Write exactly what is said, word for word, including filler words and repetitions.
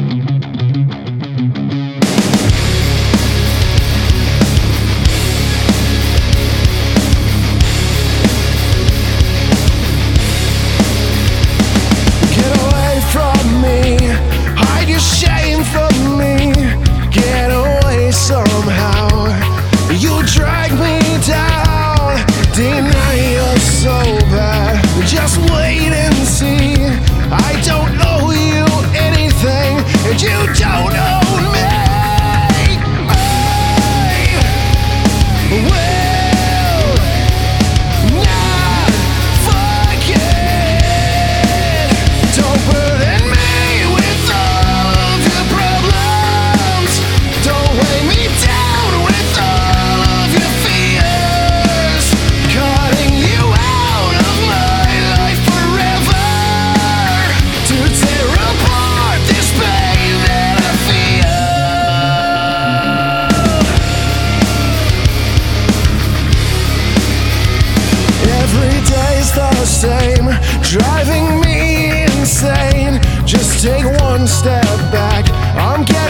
Just wait and see. I don't owe you anything, and you don't owe me. I will not forget. Don't burden me with all of your problems. Don't weigh me down with all of your fears. Cutting you out of my life forever, to tear apart this pain that I feel. Every day's the same, driving me insane. Just take one step back, I'm getting